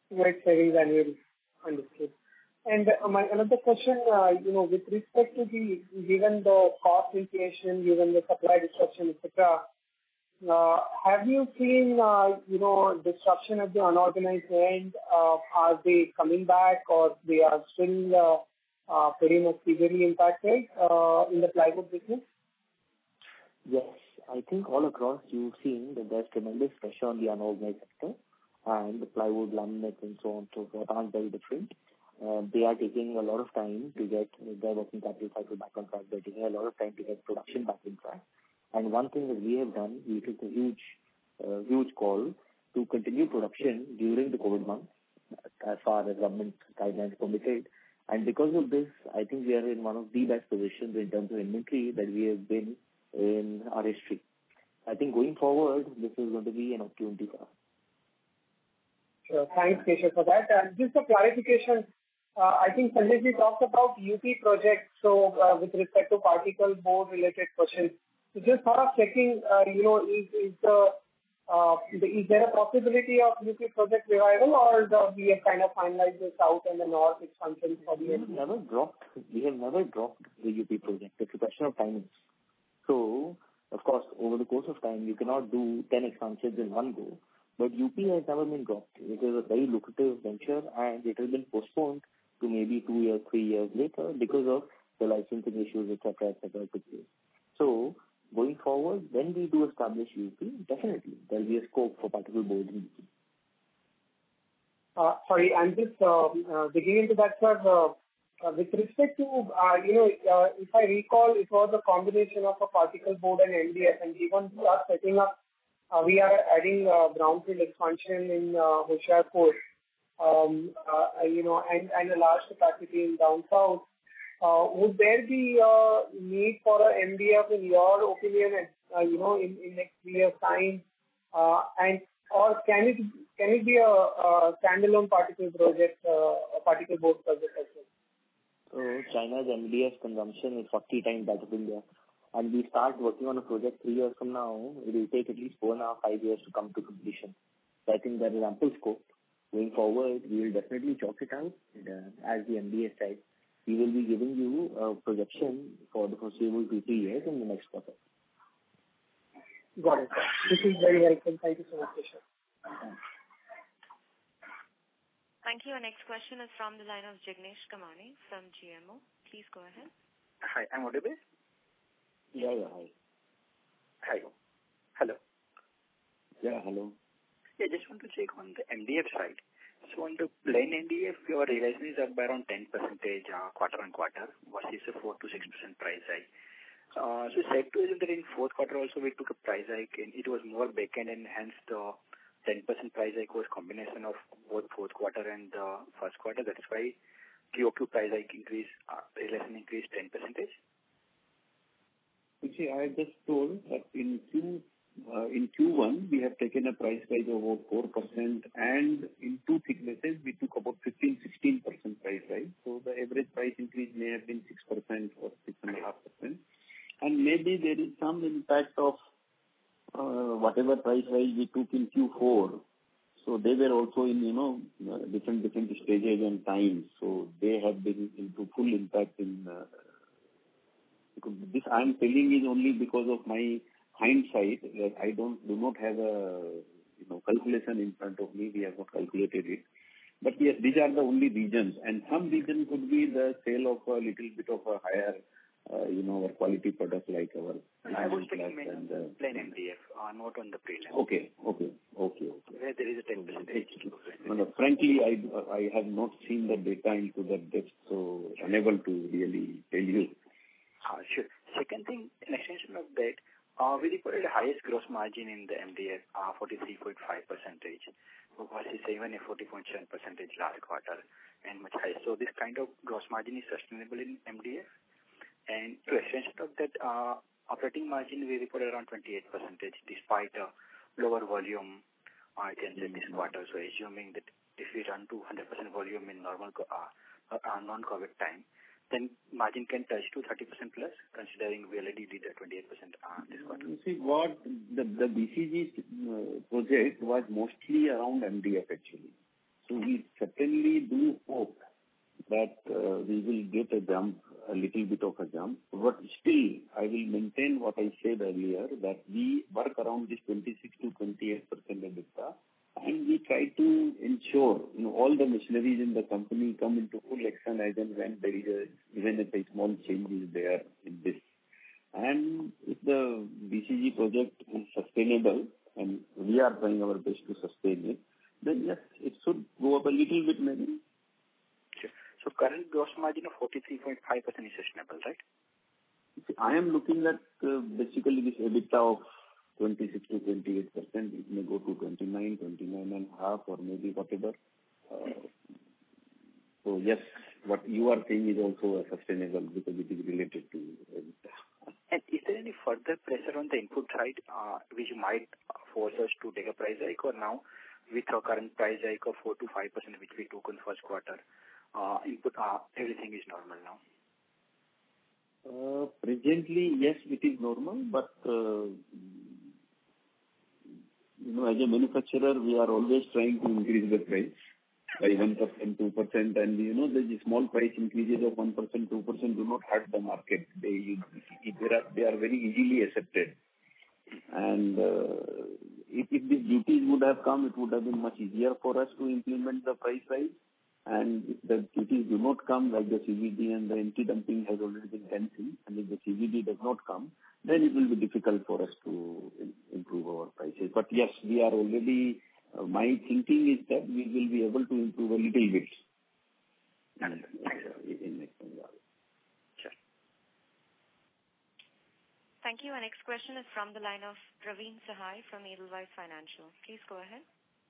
Right savings annually. Understood. And uh, my another question, uh, you know, with respect to the, given the cost inflation, given the supply disruption, et cetera, uh, have you seen, uh, you know, disruption at the unorganized end? Uh, Are they coming back, or they are still uh, uh, pretty much severely impacted uh, in the plywood business? Yes, I think all across you've seen that there's tremendous pressure on the unorganized sector, and the plywood, laminate, and so on and so forth aren't very different. Uh, they are taking a lot of time to get their working capital cycle back on track. They're taking a lot of time to get production back on track. And one thing that we have done, we took a huge, uh, huge call to continue production during the COVID months, as far as government guidelines permitted. And because of this, I think we are in one of the best positions in terms of inventory that we have been in our history. I think going forward, this is going to be an opportunity for us. Sure. Thanks, Keshav, for that. And just a clarification, uh, I think Sanjay ji talked about U P project, so uh, with respect to particle board related questions. So just sort of checking, uh, you know, is, is the uh, is there a possibility of U P project revival, or the, we have kind of finalized the south and the north expansion for the? We have never dropped. We have never dropped the U P project. It's a question of timing. So, of course, over the course of time, you cannot do ten expansions in one go. But U P has never been dropped. It is a very lucrative venture, and it has been postponed to maybe two years, three years later because of the licensing issues, et cetera, et cetera, et cetera. So, going forward, when we do establish U P, definitely there will be a scope for particle boards in U P. Uh, sorry, I'm just uh, uh, digging into that, sir. Uh, uh, with respect to, uh, you know, uh, if I recall, it was a combination of a particle board and M D F, and given we are setting up, uh, we are adding uh, brownfield expansion in uh, Hoshiarpur, um, uh, you know, and, and a large capacity in down south. Uh, would there be a need for a M D F in your opinion, uh, you know, in, in next three years' time? Uh, and or can it can it be a, a standalone particle project, uh, a particle board project as well? So China's M D F consumption is forty times that of India. And we start working on a project three years from now, it will take at least four and a half, five years to come to completion. So I think there is ample scope. Going forward, we will definitely chalk it out and, uh, as the M D F side. We will be giving you a projection for the foreseeable two, three years in the next quarter. Got it. This is very helpful. Thank you so much, Keshav. Thank you. Our next question is from the line of Jignesh Kamani from G M O. Please go ahead. Hi, I'm audible? Yeah, yeah, hi. Hi. Hello. Yeah, hello. Yeah, just want to check on the M D F side. So on the plain M D F, your realization is up by around ten percent uh, quarter on quarter versus a four to six percent price hike. Uh, so safe to assume that in fourth quarter also we took a price hike and it was more back-end, and hence the ten percent price hike was combination of both fourth quarter and uh, first quarter. That's why Q O Q price hike increase, uh, realization increased ten percent. You see, I just told that in Q uh, in Q one we have taken a price rise of about four percent, and in two thicknesses we took about fifteen to sixteen percent price rise. So the average price increase may have been six percent or six point five percent. And maybe there is some impact of uh, whatever price rise we took in Q four. So they were also in, you know, uh, different different stages and times. So they have been into full impact in. Uh, because this I am telling is only because of my hindsight. That I don't do not have a you know calculation in front of me. We have not calculated it. But yes, these are the only regions, and some region could be the sale of a little bit of a higher. Uh, you know, our quality products like our... I was taking and, uh, plain M D F, uh, not on the prelim. Okay, okay, okay, okay. Where there is a ten percent. No, no, frankly, I I have not seen the data into that depth, so unable to really tell you. Uh, sure. Second thing, in extension of that, uh, we reported the highest gross margin in the M D F, uh, forty-three point five percent, versus even a forty point seven percent last quarter, and much higher. So this kind of gross margin is sustainable in M D F? And to extension of that, uh, operating margin we reported around twenty-eight percent despite a lower volume, uh, I can say this quarter. So assuming that if we run to one hundred percent volume in normal uh, uh, non-COVID time, then margin can touch to thirty percent plus, considering we already did a twenty-eight percent uh, this quarter. You see, what the, the B C G uh, project was mostly around M D F actually. So we certainly do hope that uh, we will get a jump, a little bit of a jump. But still, I will maintain what I said earlier, that we work around this twenty-six to twenty-eight percent EBITDA, and we try to ensure, you know, all the machineries in the company come into full action as and when there is a, even if a small change is there in this. And if the B C G project is sustainable, and we are trying our best to sustain it, then yes, it should go up a little bit maybe. Sure. So current gross margin of forty-three point five percent is sustainable, right? See, I am looking at uh, basically this EBITDA of twenty-six to twenty-eight percent. It may go to twenty-nine, twenty-nine and a half or maybe whatever. Uh, so yes, what you are saying is also sustainable because it is related to EBITDA. And is there any further pressure on the input side, uh, which might force us to take a price hike, or now with our current price hike of four to five percent, which we took in first quarter, uh, input, uh, everything is normal now? Uh, presently, yes, it is normal, but uh, you know, as a manufacturer, we are always trying to increase the price by one percent, two percent, and you know, the small price increases of one percent, two percent do not hurt the market. They, they, are, they are very easily accepted. And uh, if, if these duties would have come, it would have been much easier for us to implement the price rise. And if the duties do not come, like the C V D and the anti-dumping has already been cancelled, and if the C V D does not come, then it will be difficult for us to improve our prices. But yes, we are already, uh, my thinking is that we will be able to improve a little bit. And, uh, in next year. Sure. Thank you. Our next question is from the line of Praveen Sahai from Edelweiss Financial. Please go ahead.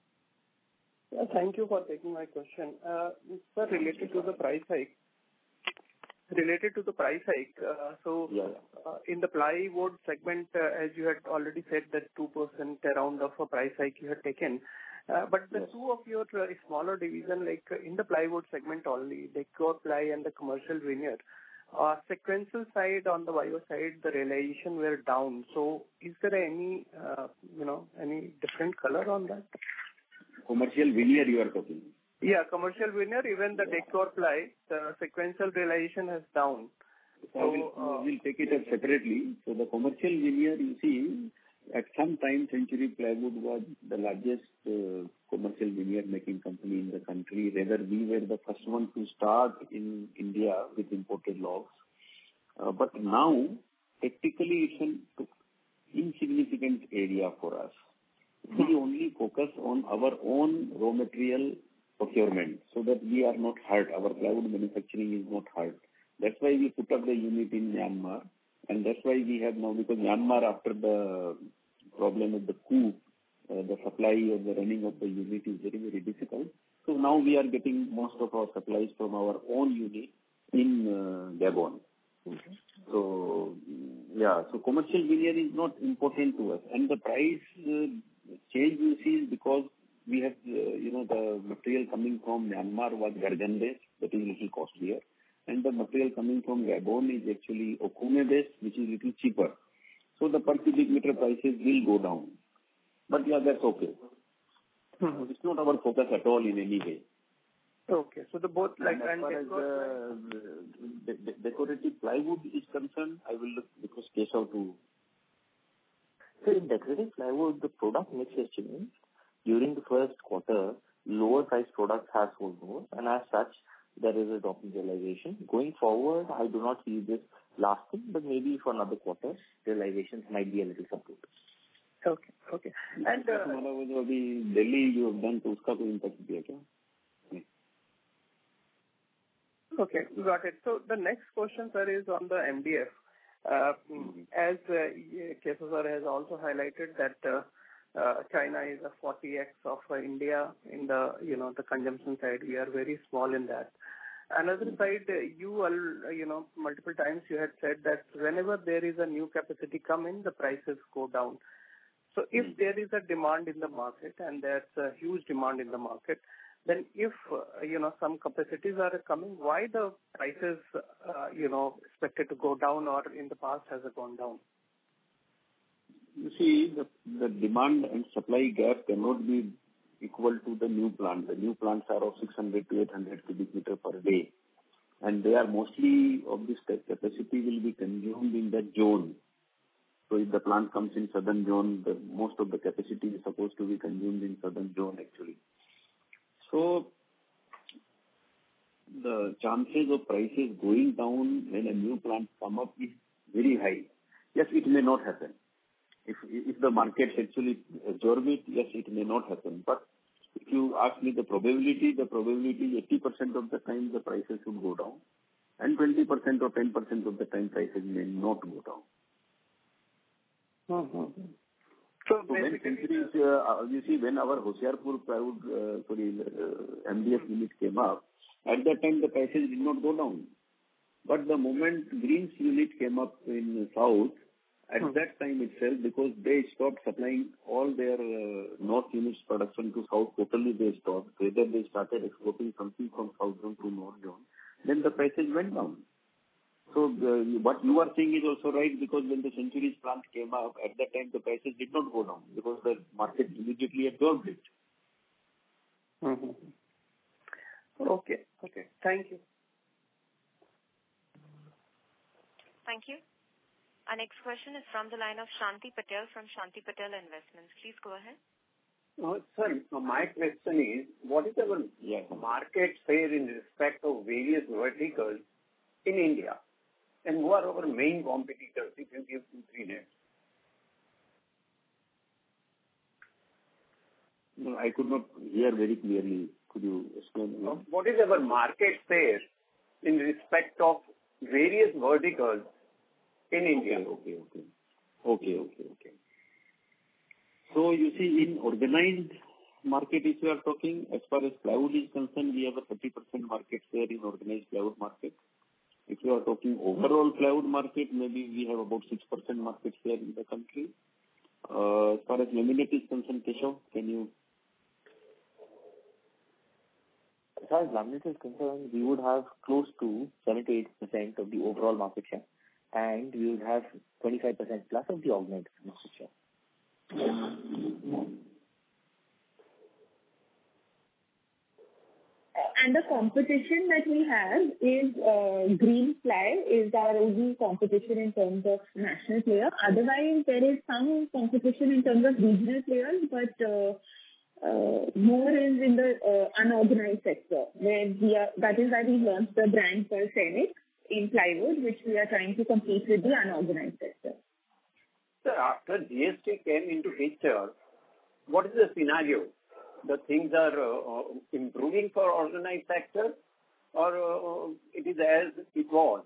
Yeah, thank you for taking my question. Uh, Sir, related to the price hike, related to the price hike, uh, so yeah. uh, in the plywood segment, uh, as you had already said, that two percent around of a price hike you had taken. Uh, but the Yes. two of your uh, smaller division, like uh, in the plywood segment only, the core ply and the commercial veneer, uh, sequential side on the Y O side, the realization were down. So is there any, uh, you know, any different color on that? Commercial veneer you are talking. Yeah, commercial veneer, even the decor ply, the sequential realization has down. So, so we'll, uh, we'll take it up separately. So the commercial veneer, you see, at some time Century Plywood was the largest uh, commercial veneer making company in the country. Rather, we were the first one to start in India with imported logs. Uh, but now, technically, it's an insignificant area for us. We only focus on our own raw material procurement so that we are not hurt. Our plywood manufacturing is not hurt. That's why we put up the unit in Myanmar, and that's why we have now, because Myanmar, after the problem of the coup, uh, the supply or the running of the unit is very, very difficult. So now we are getting most of our supplies from our own unit in uh, Gabon. Okay. So, yeah, so commercial veneer is not important to us. And the price uh, change you see is because we have, uh, you know, the material coming from Myanmar was Gargan based, that is little costlier. And the material coming from Gabon is actually Okume based, which is little cheaper. So the per cubic meter prices will go down. But yeah, that's okay. Mm-hmm. It's not our focus at all in any way. Okay, so the both like and as and far as uh, the, the decorative plywood is concerned, I will look because Keshav to. So in decorative plywood, the product mix has changed. During the first quarter, lower priced products have sold more, and as such, there is a drop in realization. Going forward, I do not see this lasting, but maybe for another quarter, realizations might be a little subdued. Okay, okay. And uh, Delhi, you have done to uska koi impact diya kya? Okay, got it. So the next question, sir, is on the M D F. Uh, mm-hmm. As uh, Keshav sir has also highlighted that uh, uh, China is a forty x of uh, India in the, you know, the consumption side. We are very small in that. Another mm-hmm. side, uh, you all, you know, multiple times you had said that whenever there is a new capacity come in, the prices go down. So if mm-hmm. there is a demand in the market, and there's a huge demand in the market, then if, uh, you know, some capacities are coming, why the prices, uh, you know, expected to go down, or in the past has it gone down? You see, the, the demand and supply gap cannot be equal to the new plant. The new plants are of six hundred to eight hundred cubic meter per day. And they are mostly of this capacity will be consumed in that zone. So if the plant comes in southern zone, the, most of the capacity is supposed to be consumed in southern zone actually. So the chances of prices going down when a new plant come up is very high. Yes, it may not happen. If if the markets actually absorb it, yes, it may not happen. But if you ask me the probability, the probability is eighty percent of the time the prices should go down, and twenty percent or ten percent of the time prices may not go down. Mm-hmm. So, so when Century, uh, you see, when our Hoshiarpur plywood, uh, sorry, uh, M D F unit came up, at that time the prices did not go down. But the moment Greens unit came up in South, at hmm. that time itself, because they stopped supplying all their uh, North units production to South, totally they stopped. Whether they started exporting something from South zone to North zone, then the prices went down. So uh, what you are saying is also right, because when the Century's plant came up, at that time the prices did not go down because the market immediately absorbed it. Mm-hmm. Okay, okay. Thank you. Thank you. Our next question is from the line of Shanti Patel from Shanti Patel Investments. Please go ahead. Uh, sir, my question is, what is our yes. market share in respect of various verticals in India? And who are our main competitors, if you give two, three names? No, I could not hear very clearly. Could you explain? Uh, what is our market share in respect of various verticals in India? Okay, okay. Okay, okay, okay. So you see, in organized market, if you are talking, as far as plywood is concerned, we have a thirty percent market share in organized plywood market. If you are talking overall plywood market, maybe we have about six percent market share in the country. Uh, as far as laminate is concerned, Keshav, can you? As far as laminate is concerned, we would have close to seventy-eight percent of the overall market share, and we would have twenty-five percent plus of the organized market share. And the competition that we have is uh, Green Ply is our only competition in terms of national player. Otherwise, there is some competition in terms of regional players, but uh, uh, more is in the uh, unorganized sector, where we are. That is why we launched the brand called Scenic in plywood, which we are trying to compete with the unorganized sector. Sir, after G S T came into picture, what is the scenario? The things are uh, improving for organized sector, or uh, it is as it was?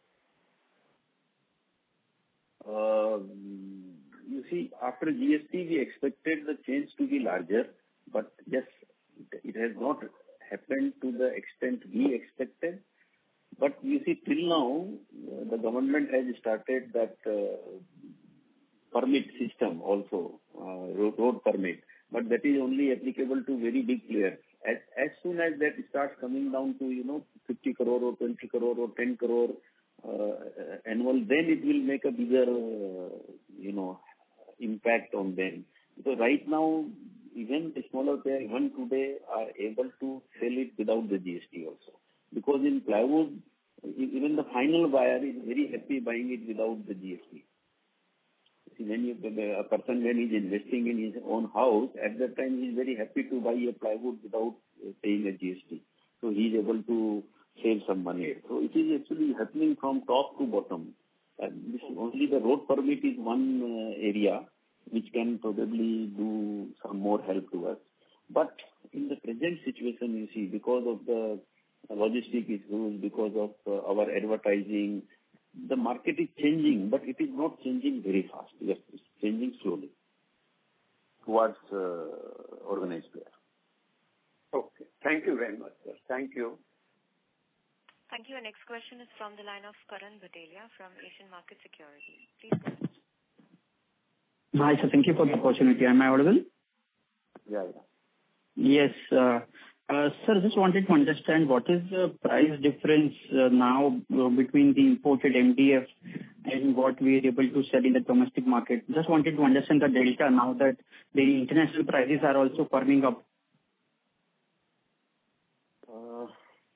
Uh, you see, after G S T, we expected the change to be larger, but yes, it, it has not happened to the extent we expected. But you see, till now, uh, the government has started that uh, permit system also, uh, road, road permit. But that is only applicable to very big players. As, as soon as that starts coming down to, you know, fifty crore or twenty crore or ten crore uh, annual, then it will make a bigger, uh, you know, impact on them. Because right now, even the smaller players, even today, are able to sell it without the G S T also. Because in plywood, even the final buyer is very happy buying it without the G S T. When you, a person, when he is investing in his own house, at that time he is very happy to buy a plywood without paying a G S T. So he is able to save some money. So it is actually happening from top to bottom. And this only the road permit is one uh, area which can probably do some more help to us. But in the present situation, you see, because of the logistic issues, because of uh, our advertising, the market is changing, but it is not changing very fast. Yes, it's changing slowly towards uh, organized player. Okay. Thank you very much, sir. Thank you. Thank you. Our next question is from the line of Karan Bhatelia from Asian Market Securities. Please go ahead. Hi, sir. Thank you for the opportunity. Am I audible? Yeah, yeah. Yes. Uh, Uh, sir, just wanted to understand what is the price difference uh, now uh, between the imported M D F and what we are able to sell in the domestic market. Just wanted to understand the delta now that the international prices are also firming up.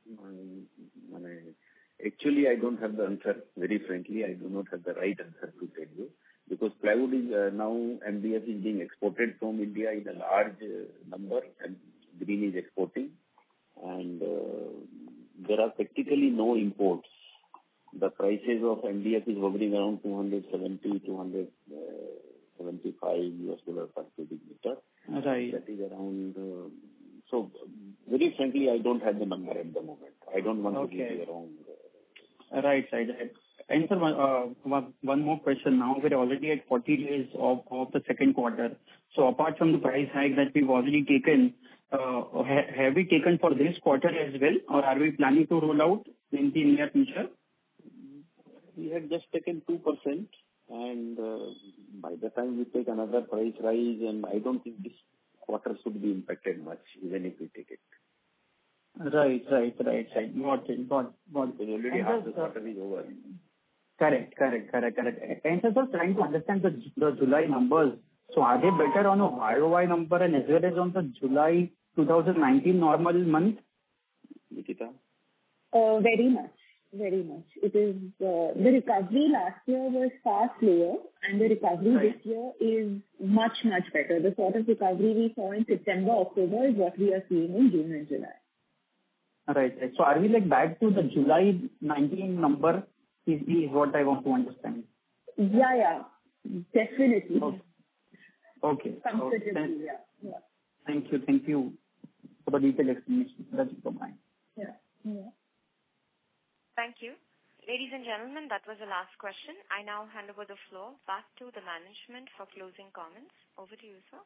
Um, Actually, I don't have the answer. Very frankly, I do not have the right answer to tell you, because plywood is uh, now M D F is being exported from India in a large uh, number, and Green is exporting, and uh, there are practically no imports. The prices of M D F is hovering around two hundred seventy, two hundred seventy-five U S dollar per cubic meter. Right. That is around. Uh, so, very frankly, I don't have the number at the moment. I don't want Okay. to give you a wrong. Uh, Right, right, right. And sir, one, uh, one, one more question. Now we're already at forty days of, of the second quarter. So apart from the price hike that we've already taken, uh, ha- have we taken for this quarter as well, or are we planning to roll out in the near future? We had just taken two percent, and uh, by the time we take another price rise, and I don't think this quarter should be impacted much, even if we take it. Right, right, right, right. Got it, got, got Because already And half just, the uh, quarter is over. Correct, correct, correct, correct. And sir, just trying to understand the, the July numbers. So are they better on a Y O Y number and as well as on the July twenty nineteen normal month? Nikita? Uh, very much. Very much. It is, uh, the recovery last year was far slower, and the recovery Right. this year is much, much better. The sort of recovery we saw in September, October is what we are seeing in June and July. Right, right. So are we like back to the July nineteen number is, is what I want to understand. Yeah, yeah. Definitely. Okay. Okay. Comfortably, Okay. yeah. Yeah. Thank you, thank you for the detailed explanation. That's it from mine. Yeah. Yeah. Thank you. Ladies and gentlemen, that was the last question. I now hand over the floor back to the management for closing comments. Over to you, sir.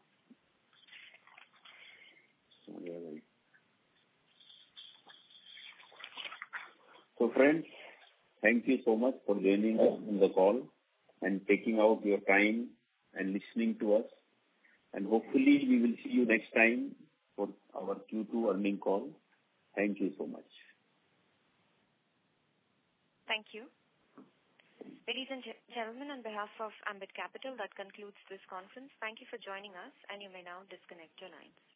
So, yeah, right. So friends, thank you so much for joining us in the call and taking out your time and listening to us. And hopefully we will see you next time for our Q two earning call. Thank you so much. Thank you. Ladies and ge- gentlemen, on behalf of Ambit Capital, that concludes this conference. Thank you for joining us, and you may now disconnect your lines.